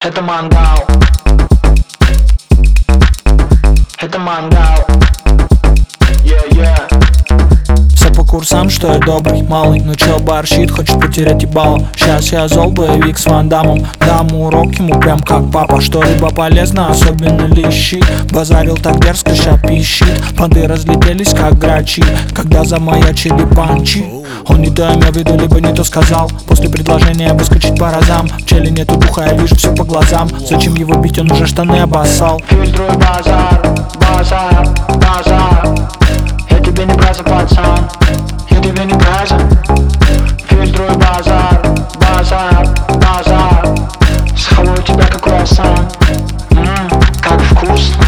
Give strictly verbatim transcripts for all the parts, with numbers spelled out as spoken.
Это мангал. Это мангал. Yeah, yeah. Все по курсам, что я добрый, малый, но чел борщит, хочет потерять ебало. Сейчас я зол, боевик с Ван Дамом. Дам урок ему прям как папа. Что-либо полезно, особенно лещи. Базарил так дерзко, ща пищит. Понты разлетелись как грачи, когда замаячили панчи. Он не то имел в виду, либо не то сказал. После предложения выскочить по разам. В челе нету духа, я вижу все по глазам. Зачем его бить, он уже штаны обоссал. Фильтруй базар, базар, базар. Я тебе не браза, пацан. Я тебе не браза. Фильтруй базар, базар, базар. Схаваю тебя как круассан. Ммм, как вкусно.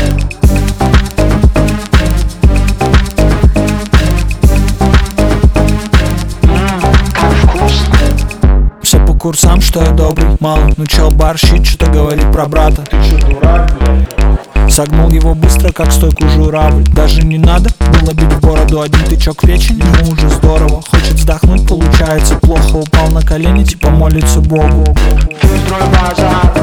Все по курсам, что я добрый, малый, но чел борщит, что-то говорит про брата. Ты чё, дурак, блядь? Согнул его быстро, как стойку журавль. Даже не надо было бить в бороду. Один тычок в печень, ему уже здорово. Хочет вздохнуть, получается плохо. Упал на колени, типа молится Богу. Фильтруй базар,